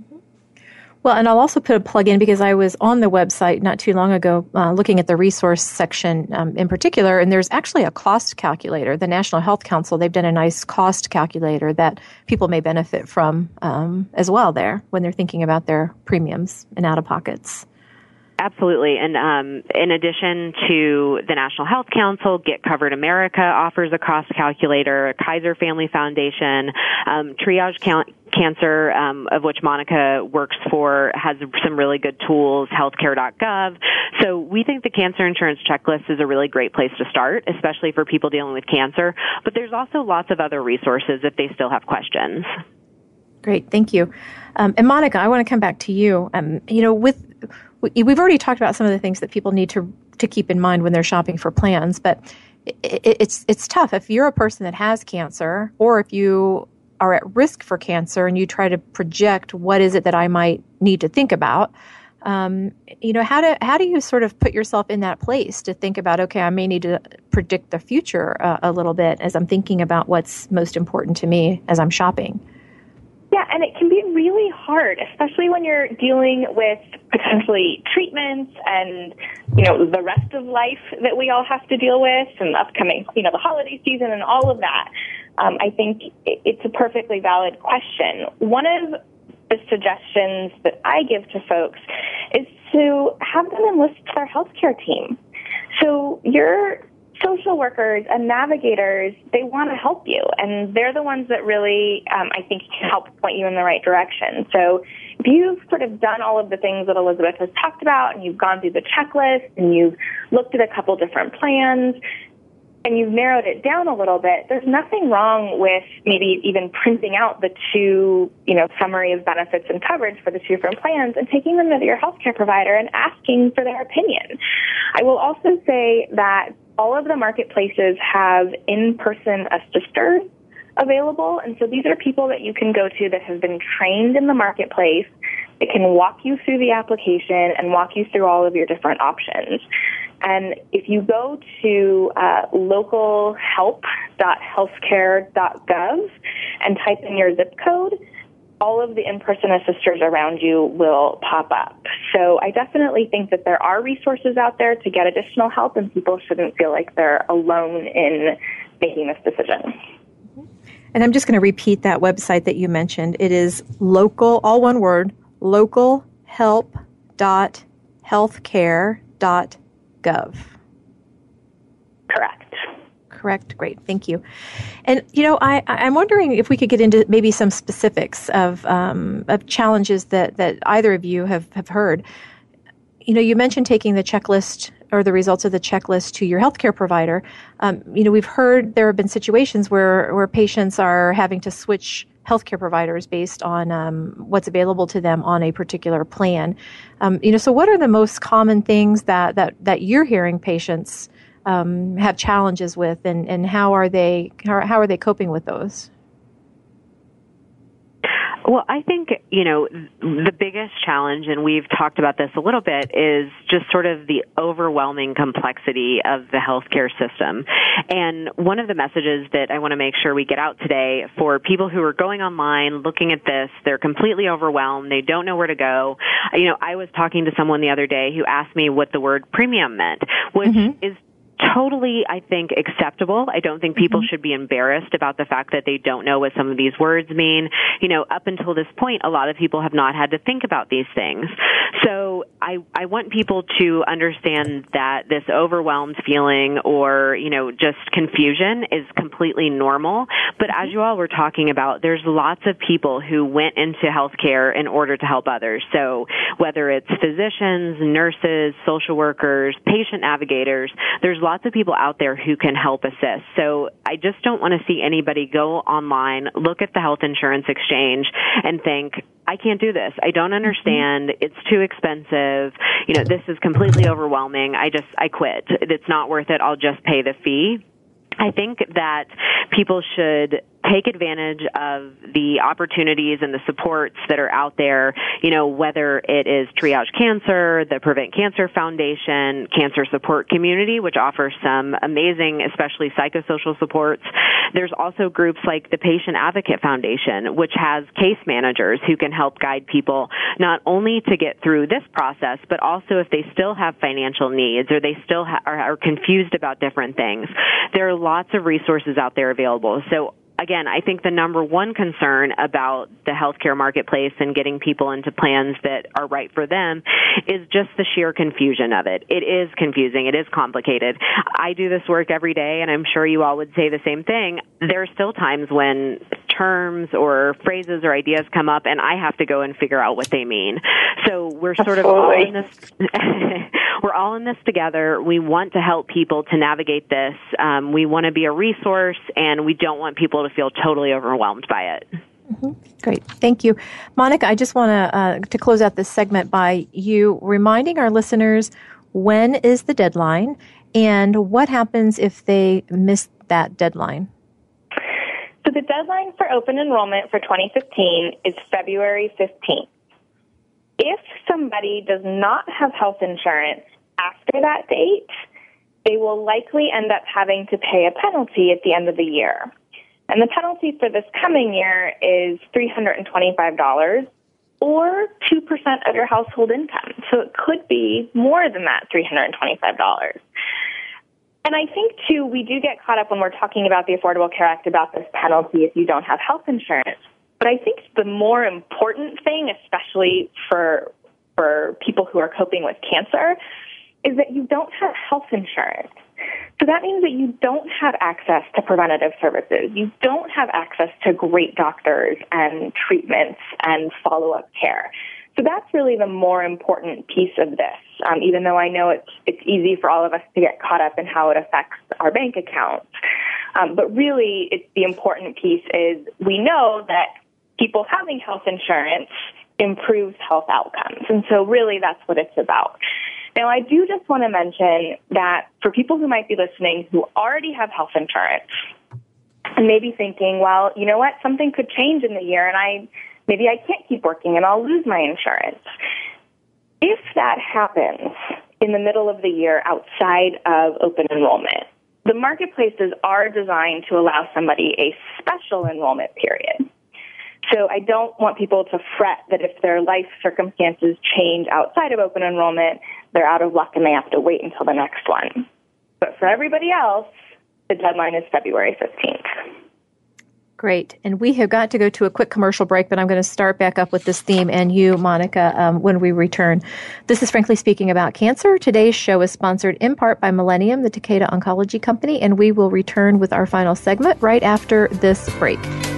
Well, and I'll also put a plug in because I was on the website not too long ago uh, looking at the resource section um, in particular, and there's actually a cost calculator. The National Health Council, they've done a nice cost calculator that people may benefit from um, as well there when they're thinking about their premiums and out-of-pockets. Absolutely. And um, in addition to the National Health Council, Get Covered America offers a cost calculator, Kaiser Family Foundation, um, Triage Can- Cancer, um, of which Monica works for, has some really good tools, healthcare dot gov. So we think the cancer insurance checklist is a really great place to start, especially for people dealing with cancer. But there's also lots of other resources if they still have questions. Great. Thank you. Um, and Monica, I want to come back to you. Um, you know, with We've already talked about some of the things that people need to to keep in mind when they're shopping for plans, but it, it's it's tough. If you're a person that has cancer, or if you are at risk for cancer and you try to project what is it that I might need to think about, um, you know, how do how do you sort of put yourself in that place to think about, okay, I may need to predict the future uh, a little bit as I'm thinking about what's most important to me as I'm shopping. Yeah, and it can be really hard, especially when you're dealing with potentially treatments and, you know, the rest of life that we all have to deal with and upcoming, you know, the holiday season and all of that. Um, I think it's a perfectly valid question. One of the suggestions that I give to folks is to have them enlist their healthcare team. So your social workers and navigators, they want to help you, and they're the ones that really, um, I think, can help point you in the right direction. So if you've sort of done all of the things that Elizabeth has talked about, and you've gone through the checklist, and you've looked at a couple different plans, and you've narrowed it down a little bit, there's nothing wrong with maybe even printing out the two, you know, summary of benefits and coverage for the two different plans and taking them to your healthcare provider and asking for their opinion. I will also say that all of the marketplaces have in-person assisters available, and so these are people that you can go to that have been trained in the marketplace. They can walk you through the application and walk you through all of your different options. And if you go to uh, local help dot healthcare dot gov and type in your zip code, all of the in-person assisters around you will pop up. So I definitely think that there are resources out there to get additional help, and people shouldn't feel like they're alone in making this decision. And I'm just going to repeat that website that you mentioned. It is local, all one word, local help dot healthcare dot gov. Correct. correct? Great. Thank you. And, you know, I, I'm wondering if we could get into maybe some specifics of um, of challenges that, that either of you have, have heard. You know, you mentioned taking the checklist or the results of the checklist to your healthcare provider. Um, you know, we've heard there have been situations where, where patients are having to switch healthcare providers based on um, what's available to them on a particular plan. Um, you know, so what are the most common things that, that, that you're hearing patients um, have challenges with, and, and how are they how, how are they coping with those? Well, I think, you know, the biggest challenge, and we've talked about this a little bit, is just sort of the overwhelming complexity of the healthcare system. And one of the messages that I want to make sure we get out today for people who are going online, looking at this, they're completely overwhelmed, they don't know where to go. You know, I was talking to someone the other day who asked me what the word premium meant, which mm-hmm. is totally, I think, acceptable. I don't think people mm-hmm. should be embarrassed about the fact that they don't know what some of these words mean. You know, up until this point, a lot of people have not had to think about these things. So I, I want people to understand that this overwhelmed feeling or, you know, just confusion is completely normal. But as you all were talking about, there's lots of people who went into healthcare in order to help others. So whether it's physicians, nurses, social workers, patient navigators, there's lots Lots of people out there who can help assist. So I just don't want to see anybody go online, look at the health insurance exchange, and think, I can't do this. I don't understand. It's too expensive. You know, this is completely overwhelming. I just, I quit. It's not worth it. I'll just pay the fee. I think that people should take advantage of the opportunities and the supports that are out there, you know, whether it is Triage Cancer, the Prevent Cancer Foundation, Cancer Support Community, which offers some amazing, especially psychosocial supports. There's also groups like the Patient Advocate Foundation, which has case managers who can help guide people not only to get through this process, but also if they still have financial needs or they still ha- are, are confused about different things. There are lots of resources out there available. So again, I think the number one concern about the healthcare marketplace and getting people into plans that are right for them is just the sheer confusion of it. It is confusing. It is complicated. I do this work every day, and I'm sure you all would say the same thing. There are still times when terms or phrases or ideas come up, and I have to go and figure out what they mean. So we're sort of all in this. We're all in this together. We want to help people to navigate this. Um, we want to be a resource, and we don't want people to feel totally overwhelmed by it. Mm-hmm. Great. Thank you. Monica, I just want to uh, to close out this segment by you reminding our listeners when is the deadline and what happens if they miss that deadline. So the deadline for open enrollment for twenty fifteen is February fifteenth. If somebody does not have health insurance after that date, they will likely end up having to pay a penalty at the end of the year. And the penalty for this coming year is three hundred twenty-five dollars or two percent of your household income. So it could be more than that three hundred twenty-five dollars. And I think, too, we do get caught up when we're talking about the Affordable Care Act about this penalty if you don't have health insurance. But I think the more important thing, especially for for people who are coping with cancer, is that you don't have health insurance. So that means that you don't have access to preventative services. You don't have access to great doctors and treatments and follow-up care. So that's really the more important piece of this, um, even though I know it's it's easy for all of us to get caught up in how it affects our bank accounts. Um, but really, it's the important piece is we know that people having health insurance improves health outcomes. And so really that's what it's about. Now, I do just want to mention that for people who might be listening who already have health insurance and maybe thinking, well, you know what, something could change in the year and I maybe I can't keep working and I'll lose my insurance. If that happens in the middle of the year outside of open enrollment, the marketplaces are designed to allow somebody a special enrollment period. So I don't want people to fret that if their life circumstances change outside of open enrollment, they're out of luck and they have to wait until the next one. But for everybody else, the deadline is February fifteenth. Great. And we have got to go to a quick commercial break, but I'm going to start back up with this theme and you, Monica, um, when we return. This is Frankly Speaking About Cancer. Today's show is sponsored in part by Millennium, the Takeda Oncology Company, and we will return with our final segment right after this break.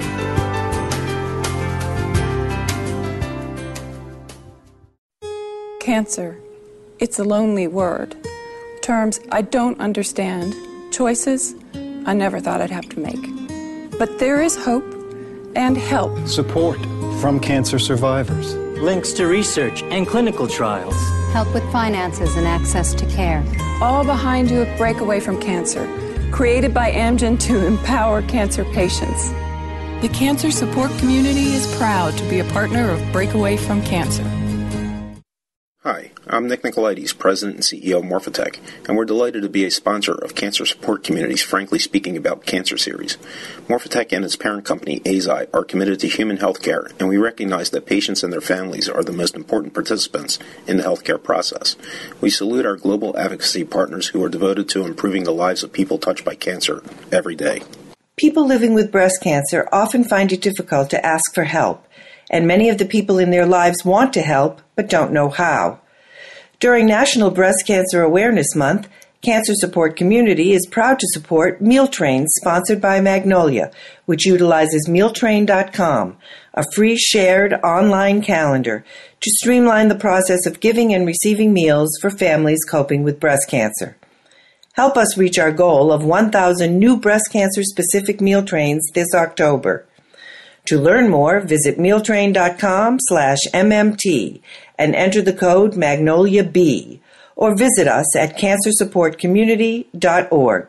Cancer. It's a lonely word. Terms I don't understand. Choices I never thought I'd have to make. But there is hope and help. Support from cancer survivors. Links to research and clinical trials. Help with finances and access to care. All behind you at Breakaway from Cancer, created by Amgen to empower cancer patients. The cancer support community is proud to be a partner of Breakaway from Cancer. Hi, I'm Nick Nicolaides, President and C E O of Morphotek, and we're delighted to be a sponsor of Cancer Support Community's Frankly Speaking About Cancer series. Morphotek and its parent company, Eisai, are committed to human health care, and we recognize that patients and their families are the most important participants in the healthcare process. We salute our global advocacy partners who are devoted to improving the lives of people touched by cancer every day. People living with breast cancer often find it difficult to ask for help, and many of the people in their lives want to help but don't know how. During National Breast Cancer Awareness Month, Cancer Support Community is proud to support Meal Train, sponsored by Magnolia, which utilizes meal train dot com, a free shared online calendar to streamline the process of giving and receiving meals for families coping with breast cancer. Help us reach our goal of one thousand new breast cancer-specific meal trains this October. To learn more, visit meal train dot com slash M M T and enter the code Magnolia B, or visit us at cancer support community dot org.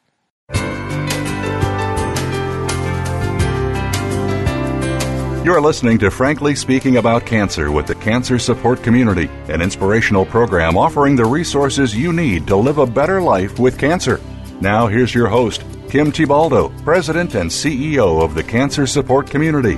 You're listening to Frankly Speaking About Cancer with the Cancer Support Community, an inspirational program offering the resources you need to live a better life with cancer. Now here's your host, Kim Tibaldo, President and C E O of the Cancer Support Community.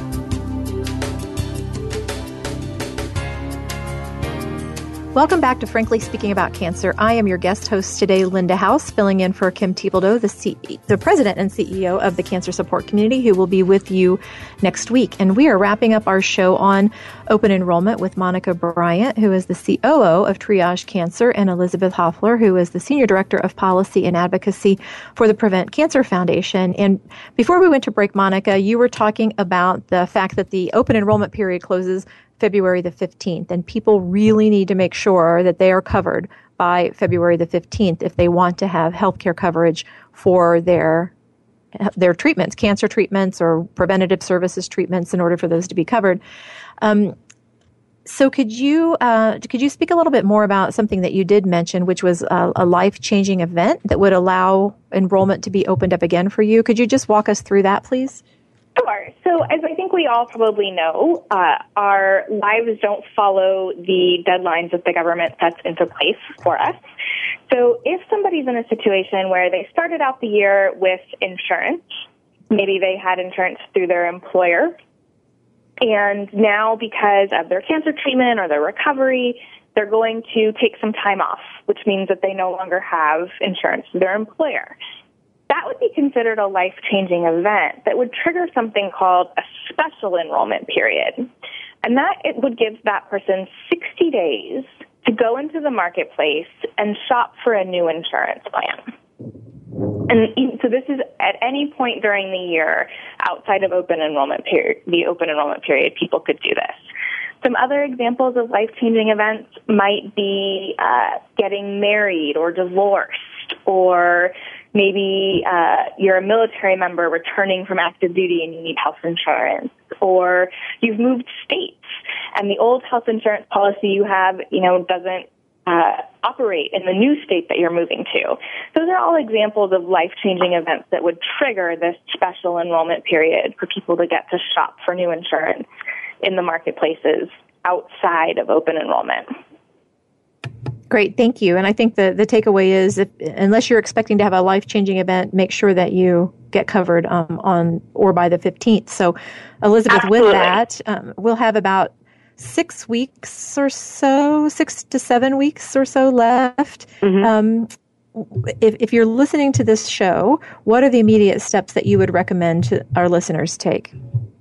Welcome back to Frankly Speaking About Cancer. I am your guest host today, Linda House, filling in for Kim Tibaldo, the, C- the President and C E O of the Cancer Support Community, who will be with you next week. And we are wrapping up our show on open enrollment with Monica Bryant, who is the C O O of Triage Cancer, and Elizabeth Hoffler, who is the Senior Director of Policy and Advocacy for the Prevent Cancer Foundation. And before we went to break, Monica, you were talking about the fact that the open enrollment period closes February the fifteenth, and people really need to make sure that they are covered by February the fifteenth if they want to have healthcare coverage for their their treatments, cancer treatments or preventative services treatments, in order for those to be covered. Um, so could you uh, could you speak a little bit more about something that you did mention, which was a, a life-changing event that would allow enrollment to be opened up again for you? Could you just walk us through that, please? Sure. So as I think we all probably know, uh, our lives don't follow the deadlines that the government sets into place for us. So if somebody's in a situation where they started out the year with insurance, maybe they had insurance through their employer, and now because of their cancer treatment or their recovery, they're going to take some time off, which means that they no longer have insurance through their employer. That would be considered a life-changing event that would trigger something called a special enrollment period. And that it would give that person sixty days to go into the marketplace and shop for a new insurance plan. And so this is at any point during the year outside of open enrollment period, the open enrollment period, people could do this. Some other examples of life-changing events might be uh, getting married or divorced, or maybe uh, you're a military member returning from active duty and you need health insurance, or you've moved states and the old health insurance policy you have, you know, doesn't uh, operate in the new state that you're moving to. Those are all examples of life-changing events that would trigger this special enrollment period for people to get to shop for new insurance in the marketplaces outside of open enrollment. Great, thank you. And I think the, the takeaway is, if, unless you're expecting to have a life-changing event, make sure that you get covered um, on or by the fifteenth. So, Elizabeth, Absolutely. With that, um, we'll have about six weeks or so, six to seven weeks or so left. Mm-hmm. Um, if, if you're listening to this show, what are the immediate steps that you would recommend to our listeners take?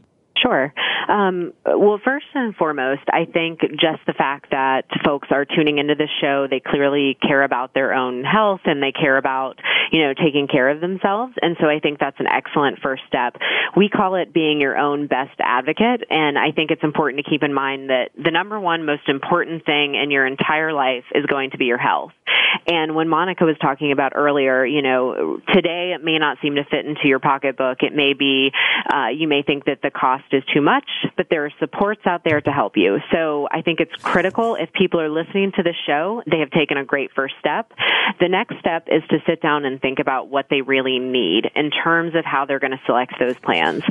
Sure. Um, well, first and foremost, I think just the fact that folks are tuning into this show, they clearly care about their own health and they care about, you know, taking care of themselves. And so I think that's an excellent first step. We call it being your own best advocate. And I think it's important to keep in mind that the number one most important thing in your entire life is going to be your health. And when Monica was talking about earlier, you know, today it may not seem to fit into your pocketbook. It may be, uh, you may think that the cost is too much, but there are supports out there to help you. So I think it's critical if people are listening to the show, they have taken a great first step. The next step is to sit down and think about what they really need in terms of how they're going to select those plans.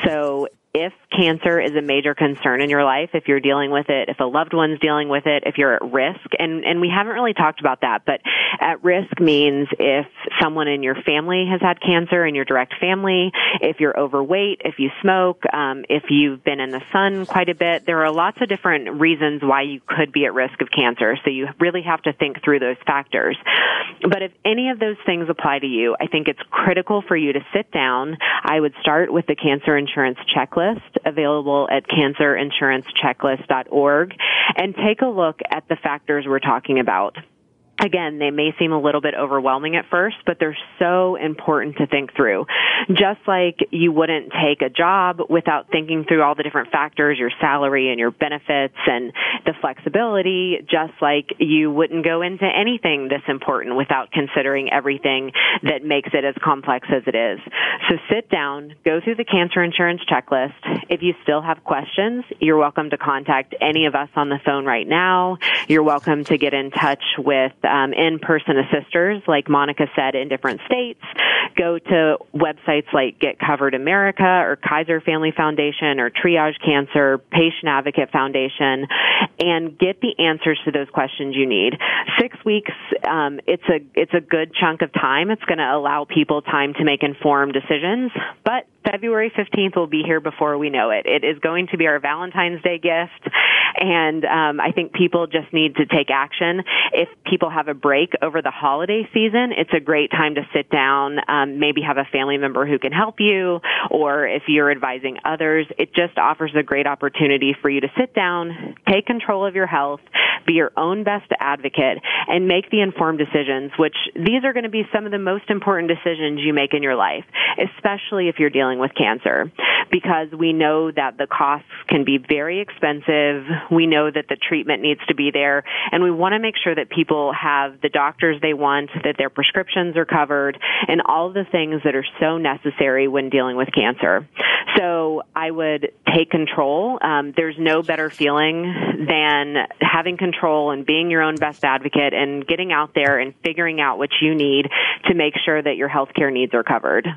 So if cancer is a major concern in your life, if you're dealing with it, if a loved one's dealing with it, if you're at risk, and, and we haven't really talked about that, but at risk means if someone in your family has had cancer, in your direct family, if you're overweight, if you smoke, um, if you've been in the sun quite a bit, there are lots of different reasons why you could be at risk of cancer. So you really have to think through those factors. But if any of those things apply to you, I think it's critical for you to sit down. I would start with the cancer insurance checklist available at cancer insurance checklist dot org and take a look at the factors we're talking about. Again, they may seem a little bit overwhelming at first, but they're so important to think through. Just like you wouldn't take a job without thinking through all the different factors, your salary and your benefits and the flexibility, just like you wouldn't go into anything this important without considering everything that makes it as complex as it is. So sit down, go through the cancer insurance checklist. If you still have questions, you're welcome to contact any of us on the phone right now. You're welcome to get in touch with Um, in-person assisters, like Monica said, in different states. Go to websites like Get Covered America or Kaiser Family Foundation or Triage Cancer, Patient Advocate Foundation, and get the answers to those questions you need. Six weeks, um, it's a it's a good chunk of time. It's going to allow people time to make informed decisions, but February fifteenth will be here before we know it. It is going to be our Valentine's Day gift, and um, I think people just need to take action. If people have a break over the holiday season, it's a great time to sit down, um, maybe have a family member who can help you, or if you're advising others, it just offers a great opportunity for you to sit down, take control of your health, be your own best advocate, and make the informed decisions, which these are going to be some of the most important decisions you make in your life, especially if you're dealing with cancer, because we know that the costs can be very expensive. We know that the treatment needs to be there, and we want to make sure that people have the doctors they want, that their prescriptions are covered, and all the things that are so necessary when dealing with cancer. So I would take control. Um, there's no better feeling than having control and being your own best advocate and getting out there and figuring out what you need to make sure that your healthcare needs are covered.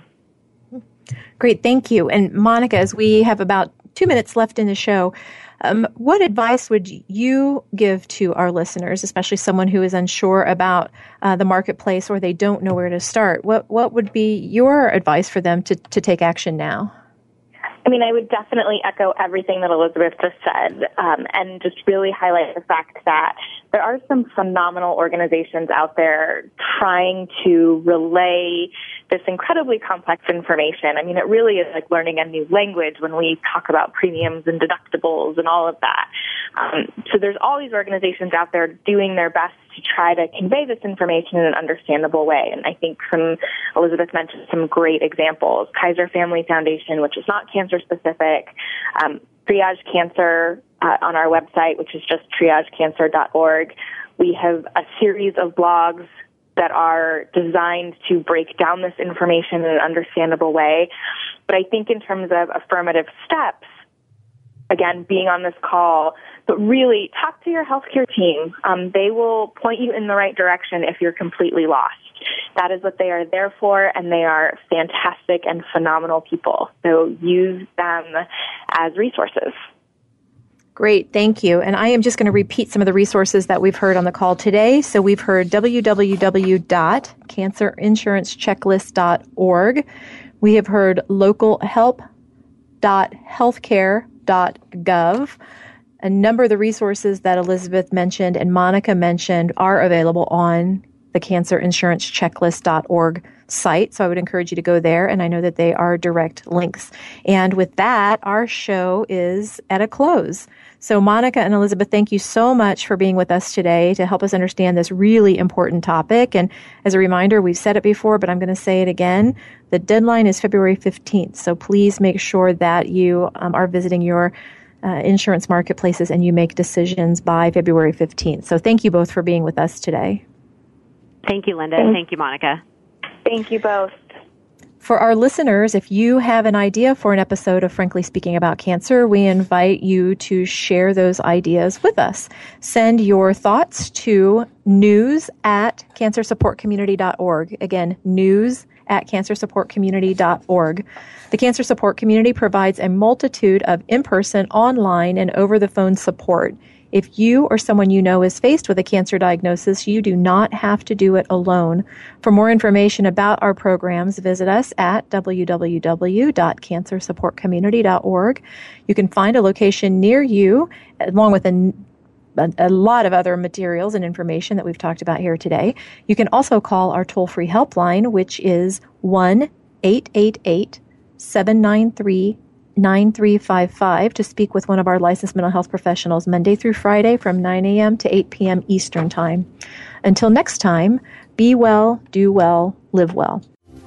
Great, thank you. And Monica, as we have about two minutes left in the show, um, what advice would you give to our listeners, especially someone who is unsure about uh, the marketplace or they don't know where to start? What what would be your advice for them to, to take action now? I mean, I would definitely echo everything that Elizabeth just said, um, and just really highlight the fact that there are some phenomenal organizations out there trying to relay this incredibly complex information. I mean, it really is like learning a new language when we talk about premiums and deductibles and all of that. Um, so there's all these organizations out there doing their best to try to convey this information in an understandable way. And I think some, Elizabeth mentioned some great examples. Kaiser Family Foundation, which is not cancer specific, um, Triage Cancer uh, on our website, which is just triage cancer dot org. We have a series of blogs that are designed to break down this information in an understandable way. But I think in terms of affirmative steps, again, being on this call, but really talk to your healthcare team. Um, they will point you in the right direction if you're completely lost. That is what they are there for, and they are fantastic and phenomenal people. So use them as resources. Great, thank you. And I am just going to repeat some of the resources that we've heard on the call today. So we've heard w w w dot cancer insurance checklist dot org. We have heard local help dot healthcare dot gov. A number of the resources that Elizabeth mentioned and Monica mentioned are available on the cancer insurance checklist dot org site. So I would encourage you to go there, and I know that they are direct links. And with that, our show is at a close. So Monica and Elizabeth, thank you so much for being with us today to help us understand this really important topic. And as a reminder, we've said it before, but I'm going to say it again. The deadline is February fifteenth. So please make sure that you um, are visiting your uh, insurance marketplaces and you make decisions by February fifteenth. So thank you both for being with us today. Thank you, Linda. Thanks. Thank you, Monica. Thank you both. For our listeners, if you have an idea for an episode of Frankly Speaking About Cancer, we invite you to share those ideas with us. Send your thoughts to news at cancer support community dot org. Again, news at cancer support community dot org. The Cancer Support Community provides a multitude of in-person, online, and over-the-phone support. If you or someone you know is faced with a cancer diagnosis, you do not have to do it alone. For more information about our programs, visit us at w w w dot cancer support community dot org. You can find a location near you, along with a, a, a lot of other materials and information that we've talked about here today. You can also call our toll-free helpline, which is one eight eight eight seven nine three nine three five five to speak with one of our licensed mental health professionals Monday through Friday from nine a.m. to eight p.m. Eastern Time. Until next time, be well, do well, live well.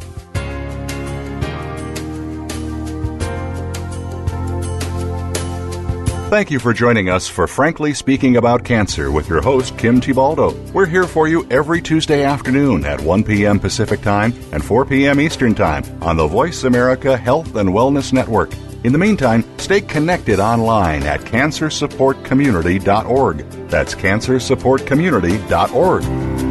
Thank you for joining us for Frankly Speaking About Cancer with your host, Kim Thibaldo. We're here for you every Tuesday afternoon at one p.m. Pacific Time and four p.m. Eastern Time on the Voice America Health and Wellness Network. In the meantime, stay connected online at cancer support community dot org. That's cancer support community dot org.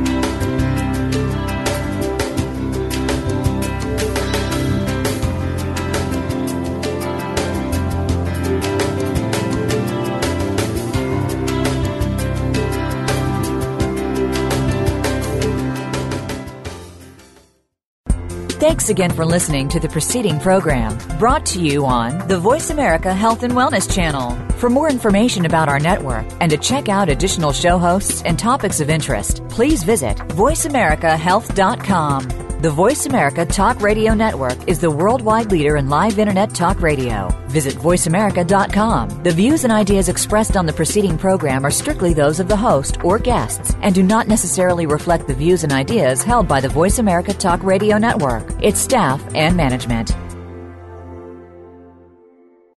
Thanks again for listening to the preceding program, brought to you on the Voice America Health and Wellness Channel. For more information about our network and to check out additional show hosts and topics of interest, please visit voice america health dot com. The Voice America Talk Radio Network is the worldwide leader in live Internet talk radio. Visit voice america dot com. The views and ideas expressed on the preceding program are strictly those of the host or guests and do not necessarily reflect the views and ideas held by the Voice America Talk Radio Network, its staff, and management.